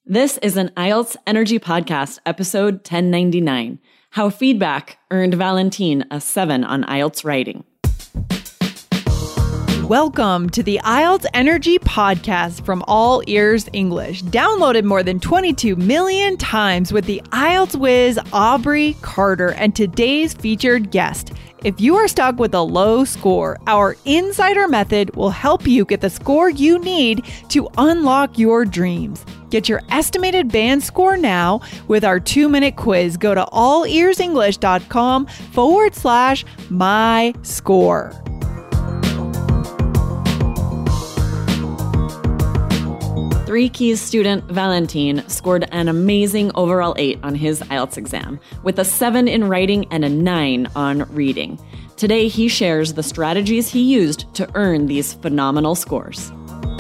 This is an IELTS Energy Podcast, episode 1099, How Feedback Earned Valentine a 7 on IELTS Writing. Welcome to the IELTS Energy Podcast from All Ears English, downloaded more than 22 million times with the IELTS whiz Aubrey Carter and today's featured guest. If you are stuck with a low score, our Insider Method will help you get the score you need to unlock your dreams. Get your estimated band score now with our 2-minute quiz. Go to allearsenglish.com/my score. Three Keys student Valentine scored an amazing overall 8 on his IELTS exam, with a 7 in writing and a 9 on reading. Today, he shares the strategies he used to earn these phenomenal scores.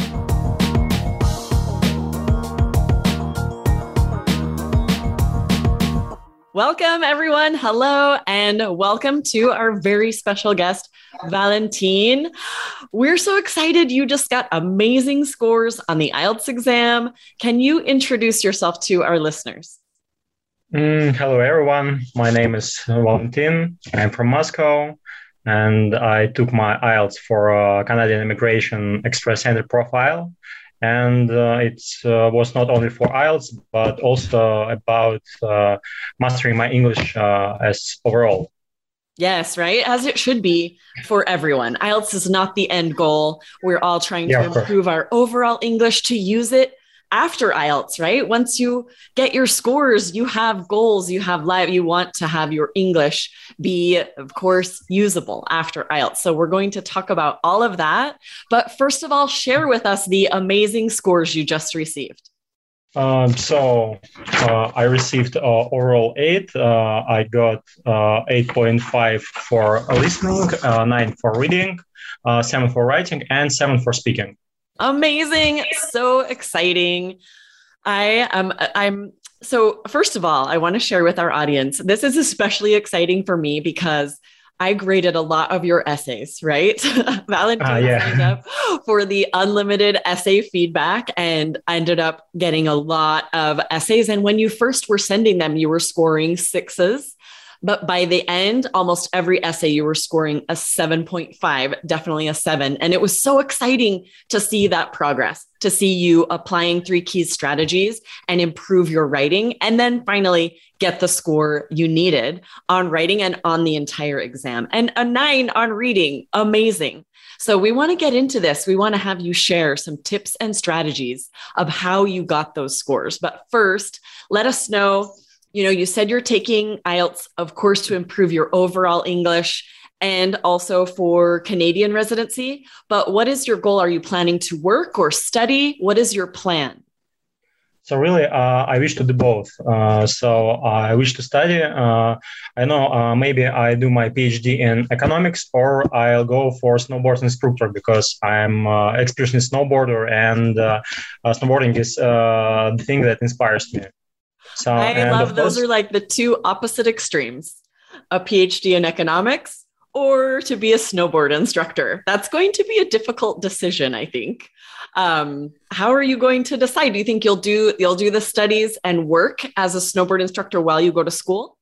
Welcome, everyone. Hello, and welcome to our very special guest, Valentine. We're so excited you just got amazing scores on the IELTS exam. Can you introduce yourself to our listeners? Hello, everyone. My name is Valentine. I'm from Moscow, and I took my IELTS for Canadian Immigration Express Entry profile. And it was not only for IELTS, but also about mastering my English as overall. Yes, right? As it should be for everyone. IELTS is not the end goal. We're all trying to improve our overall English to use it after IELTS, right? Once you get your scores, you have goals, you want to have your English be, of course, usable after IELTS. So we're going to talk about all of that. But first of all, share with us the amazing scores you just received. I received overall 8. I got 8.5 for listening, 9 for reading, 7 for writing, and 7 for speaking. Amazing. So exciting. So first of all, I want to share with our audience, this is especially exciting for me because I graded a lot of your essays, right? Valentine signed up for the unlimited essay feedback and I ended up getting a lot of essays. And when you first were sending them, you were scoring 6s. But by the end, almost every essay, you were scoring a 7.5, definitely a 7. And it was so exciting to see that progress, to see you applying 3 Keys strategies and improve your writing. And then finally get the score you needed on writing and on the entire exam. And a 9 on reading, amazing. So we want to get into this. We want to have you share some tips and strategies of how you got those scores. But first, let us know. You said you're taking IELTS, of course, to improve your overall English and also for Canadian residency. But what is your goal? Are you planning to work or study? What is your plan? So really, I wish to do both. So I wish to study. I know maybe I do my PhD in economics or I'll go for snowboard instructor because I'm experienced snowboarder and snowboarding is the thing that inspires me. So, I love those are like the two opposite extremes, a PhD in economics or to be a snowboard instructor. That's going to be a difficult decision, I think. How are you going to decide? Do you think you'll do the studies and work as a snowboard instructor while you go to school?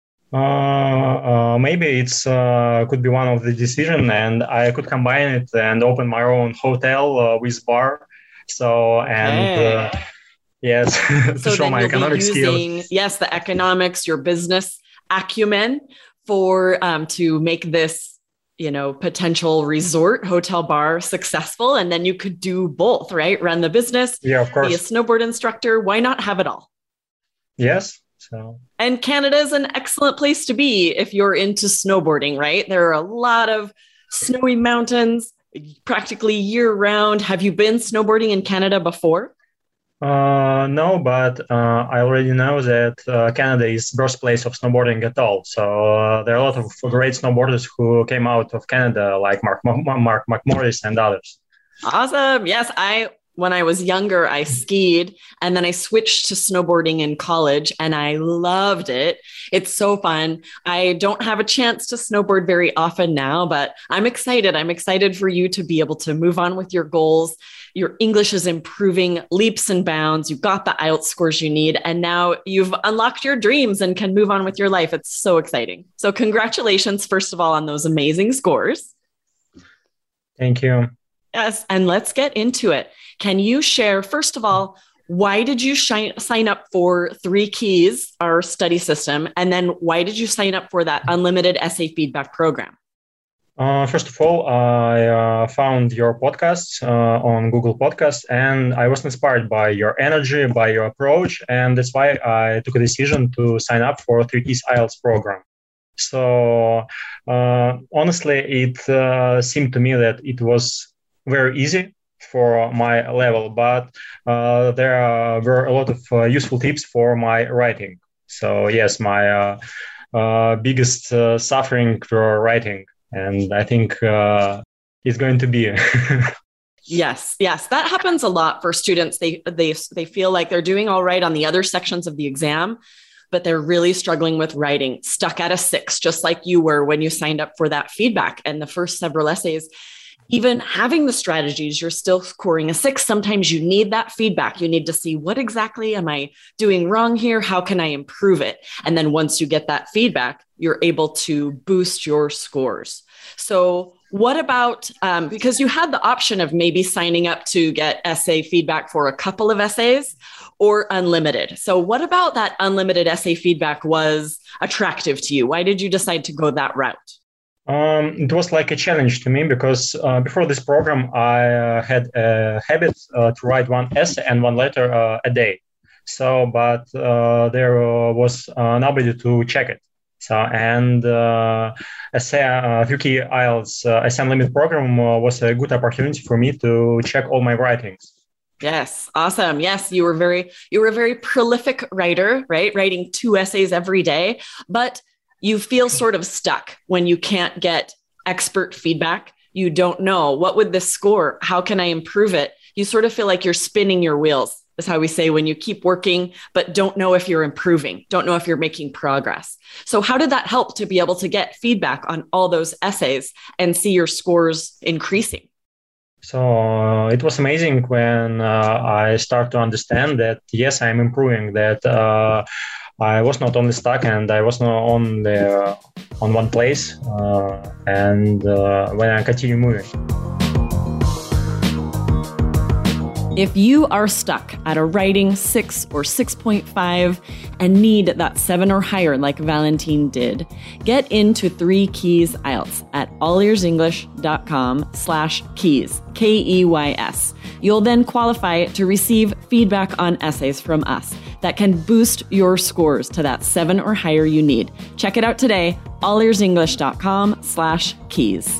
Maybe it's could be one of the decision and I could combine it and open my own hotel with bar. So, and yes, to show my economic skills. Yes, the economics, your business acumen for to make this, potential resort hotel bar successful. And then you could do both, right? Run the business, of course. Be a snowboard instructor. Why not have it all? Yes. And Canada is an excellent place to be if you're into snowboarding, right? There are a lot of snowy mountains practically year round. Have you been snowboarding in Canada before? No, but I already know that Canada is birthplace of snowboarding at all. So there are a lot of great snowboarders who came out of Canada, like Mark McMorris and others. Awesome. Yes, I When I was younger, I skied and then I switched to snowboarding in college and I loved it. It's so fun. I don't have a chance to snowboard very often now, but I'm excited. I'm excited for you to be able to move on with your goals. Your English is improving leaps and bounds. You've got the IELTS scores you need, and now you've unlocked your dreams and can move on with your life. It's so exciting. So congratulations, first of all, on those amazing scores. Thank you. Yes, and let's get into it. Can you share, first of all, why did you sign up for 3 Keys, our study system? And then why did you sign up for that unlimited essay feedback program? First of all, I found your podcasts on Google Podcasts, and I was inspired by your energy, by your approach, and that's why I took a decision to sign up for 3 Keys IELTS program. So honestly, it seemed to me that it was very easy for my level, but there were a lot of useful tips for my writing. So yes, my biggest suffering for writing, and I think it's going to be. Yes, that happens a lot for students. They feel like they're doing all right on the other sections of the exam, but they're really struggling with writing, stuck at a 6, just like you were when you signed up for that feedback and the first several essays. Even having the strategies, you're still scoring a 6. Sometimes you need that feedback. You need to see, what exactly am I doing wrong here? How can I improve it? And then once you get that feedback, you're able to boost your scores. So what about, because you had the option of maybe signing up to get essay feedback for a couple of essays or unlimited. So what about that unlimited essay feedback was attractive to you? Why did you decide to go that route? It was like a challenge to me because before this program, I had a habit to write 1 essay and 1 letter a day. So, but there was nobody to check it. So, and essay 3 Key IELTS Essay Unlimited program was a good opportunity for me to check all my writings. Yes. Awesome. Yes. You were a very prolific writer, right? Writing 2 essays every day, but you feel sort of stuck when you can't get expert feedback. You don't know, what would this score? How can I improve it? You sort of feel like you're spinning your wheels, is how we say when you keep working, but don't know if you're improving, don't know if you're making progress. So how did that help to be able to get feedback on all those essays and see your scores increasing? So it was amazing when I start to understand that, yes, I'm improving, that I was not only stuck and I was not only on one place, and when I continue moving. If you are stuck at a writing 6 or 6.5 and need that 7 or higher like Valentin did, get into 3 Keys IELTS at allearsenglish.com/keys, KEYS. You'll then qualify to receive feedback on essays from us that can boost your scores to that 7 or higher you need. Check it out today, allearsenglish.com/keys.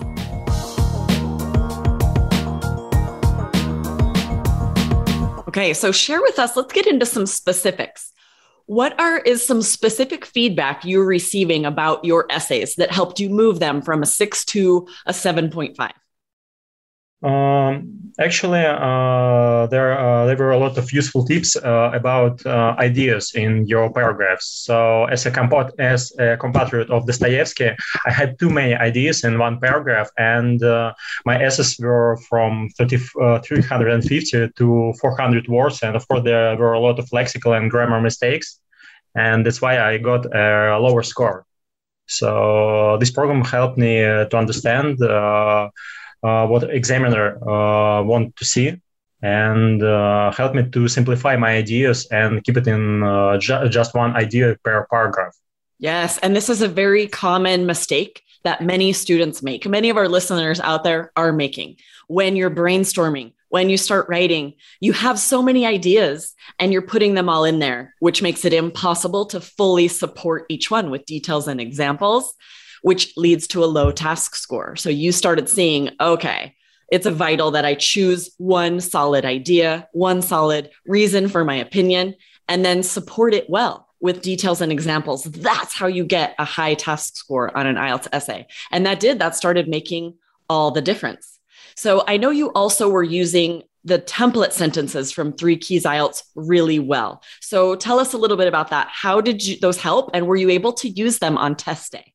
Okay, so share with us, let's get into some specifics. What is some specific feedback you're receiving about your essays that helped you move them from a 6 to a 7.5? Actually, there were a lot of useful tips about ideas in your paragraphs. So, as a compatriot of Dostoevsky, I had too many ideas in one paragraph, and my essays were from 350 to 400 words, and of course there were a lot of lexical and grammar mistakes, and that's why I got a lower score. So, this program helped me to understand what examiner want to see, and help me to simplify my ideas and keep it in just one idea per paragraph. Yes, and this is a very common mistake that many students make. Many of our listeners out there are making. When you're brainstorming, when you start writing, you have so many ideas and you're putting them all in there, which makes it impossible to fully support each one with details and examples, which leads to a low task score. So you started seeing, okay, it's vital that I choose one solid idea, one solid reason for my opinion, and then support it well with details and examples. That's how you get a high task score on an IELTS essay. And that started making all the difference. So I know you also were using the template sentences from Three Keys IELTS really well. So tell us a little bit about that. How did those help, and were you able to use them on test day?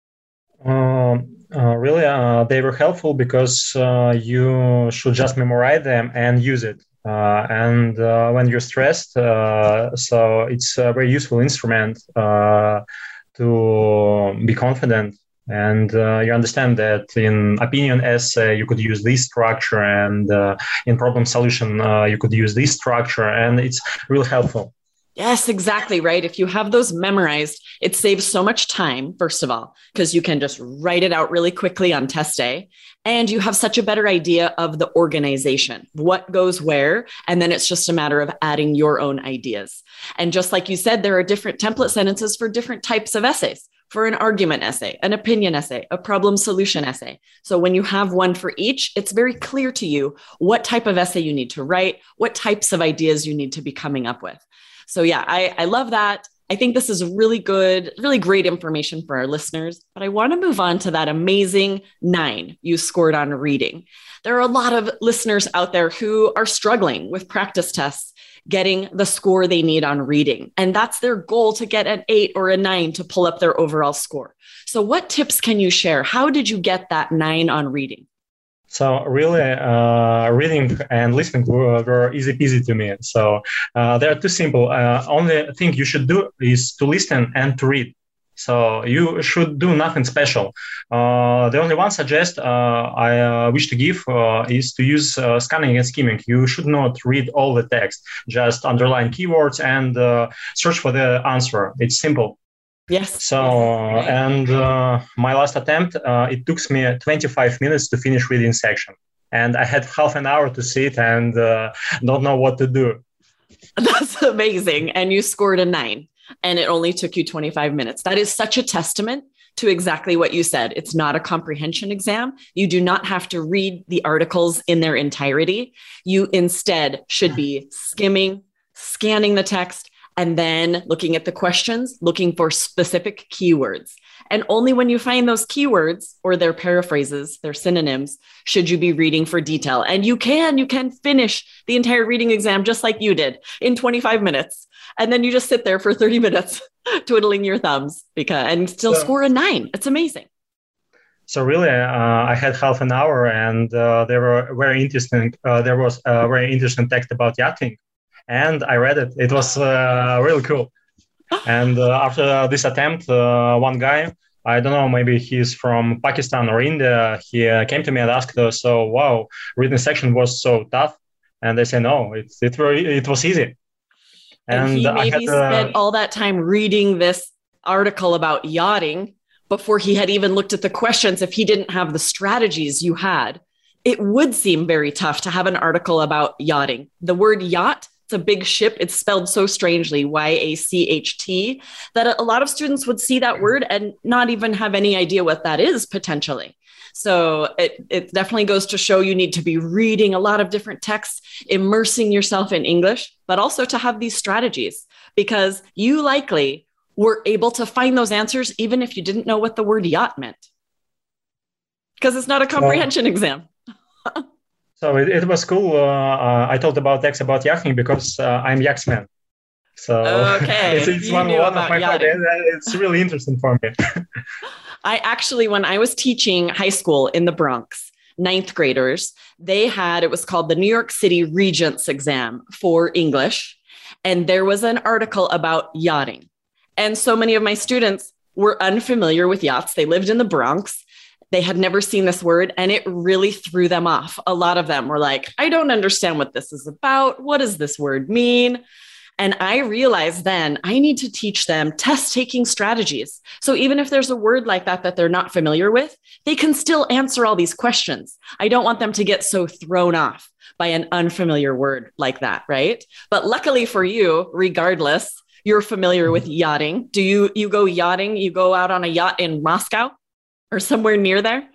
Really, they were helpful because you should just memorize them and use it. And when you're stressed, so it's a very useful instrument to be confident. And you understand that in opinion essay, you could use this structure, and in problem solution, you could use this structure, and it's really helpful. Yes, exactly right. If you have those memorized, it saves so much time, first of all, because you can just write it out really quickly on test day. And you have such a better idea of the organization, what goes where. And then it's just a matter of adding your own ideas. And just like you said, there are different template sentences for different types of essays. For an argument essay, an opinion essay, a problem solution essay. So when you have one for each, it's very clear to you what type of essay you need to write, what types of ideas you need to be coming up with. So yeah, I love that. I think this is really good, really great information for our listeners. But I want to move on to that amazing 9 you scored on reading. There are a lot of listeners out there who are struggling with practice tests, getting the score they need on reading. And that's their goal, to get an 8 or a 9 to pull up their overall score. So what tips can you share? How did you get that 9 on reading? So really, reading and listening were easy peasy to me. So they are too simple. Only thing you should do is to listen and to read. So you should do nothing special. The only one suggest I wish to give is to use scanning and skimming. You should not read all the text. Just underline keywords and search for the answer. It's simple. Yes. So, and my last attempt, it took me 25 minutes to finish reading section. And I had half an hour to sit and don't know what to do. That's amazing. And you scored a 9, and it only took you 25 minutes. That is such a testament to exactly what you said. It's not a comprehension exam. You do not have to read the articles in their entirety. You instead should be skimming, scanning the text, and then looking at the questions, looking for specific keywords. And only when you find those keywords or their paraphrases, their synonyms, should you be reading for detail. And you can finish the entire reading exam just like you did in 25 minutes. And then you just sit there for 30 minutes twiddling your thumbs and still score a 9. It's amazing. So really, I had half an hour, and there were very interesting. There was a very interesting text about yachting, and I read it. It was really cool. And after this attempt, one guy, I don't know, maybe he's from Pakistan or India, he came to me and asked, so, wow, reading section was so tough. And I said, no, it was easy. And he maybe spent all that time reading this article about yachting before he had even looked at the questions. If he didn't have the strategies you had, it would seem very tough to have an article about yachting. The word yacht, it's a big ship. It's spelled so strangely, Y-A-C-H-T, that a lot of students would see that word and not even have any idea what that is potentially. So it definitely goes to show you need to be reading a lot of different texts, immersing yourself in English, but also to have these strategies, because you likely were able to find those answers even if you didn't know what the word yacht meant, because it's not a comprehension exam. So it was cool. I talked about text about yachting because I'm Yaxman. So okay. it's one of my projects. It's really interesting for me. I actually, when I was teaching high school in the Bronx, 9th graders, it was called the New York City Regents exam for English. And there was an article about yachting. And so many of my students were unfamiliar with yachts. They lived in the Bronx. They had never seen this word, and it really threw them off. A lot of them were like, I don't understand what this is about. What does this word mean? And I realized then I need to teach them test-taking strategies. So even if there's a word like that they're not familiar with, they can still answer all these questions. I don't want them to get so thrown off by an unfamiliar word like that, right? But luckily for you, regardless, you're familiar with yachting. Do you go yachting? You go out on a yacht in Moscow or somewhere near there?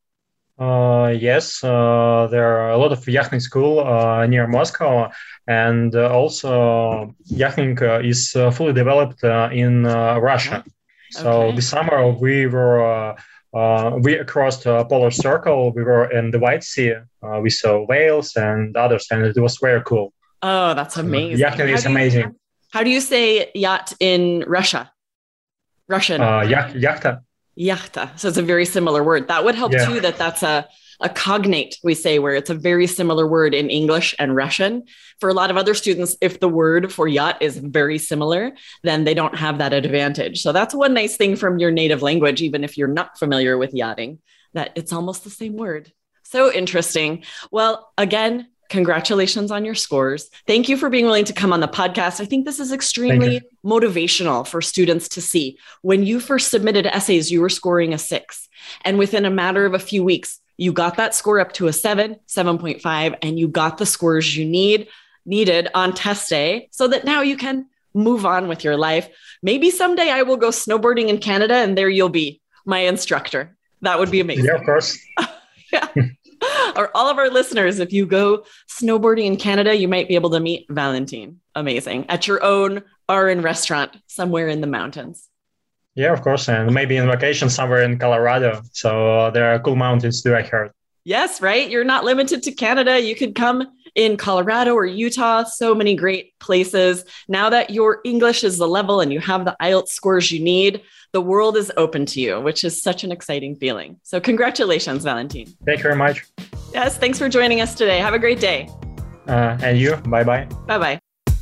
Yes, there are a lot of yachting school near Moscow, and also yachting is fully developed in Russia. So this summer we were we crossed a polar circle. We were in the White Sea. We saw whales and others, and it was very cool. Oh, that's amazing. Yachting is amazing. How do you say yacht in Russian? Yachta. Yachta. So it's a very similar word. That would help too, that's a cognate, we say, where it's a very similar word in English and Russian. For a lot of other students, if the word for yacht is very similar, then they don't have that advantage. So that's one nice thing from your native language, even if you're not familiar with yachting, that it's almost the same word. So interesting. Well, again, congratulations on your scores. Thank you for being willing to come on the podcast. I think this is extremely motivational for students to see. When you first submitted essays, you were scoring a 6. And within a matter of a few weeks, you got that score up to a 7, 7.5, and you got the scores you needed on test day so that now you can move on with your life. Maybe someday I will go snowboarding in Canada and there you'll be my instructor. That would be amazing. Yeah, of course. Yeah. Or all of our listeners, if you go snowboarding in Canada, you might be able to meet Valentin. Amazing. At your own RN restaurant somewhere in the mountains. Yeah, of course. And maybe in vacation somewhere in Colorado. So there are cool mountains too, I heard. Yes, right. You're not limited to Canada. You could come in Colorado or Utah. So many great places. Now that your English is the level and you have the IELTS scores you need, the world is open to you, which is such an exciting feeling. So congratulations, Valentin. Thank you very much. Yes, thanks for joining us today. Have a great day. And you. Bye-bye. Bye-bye.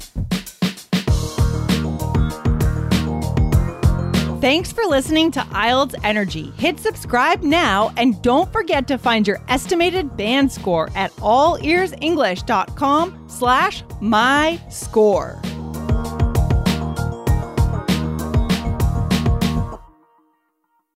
Thanks for listening to IELTS Energy. Hit subscribe now and don't forget to find your estimated band score at allearsenglish.com/myscore.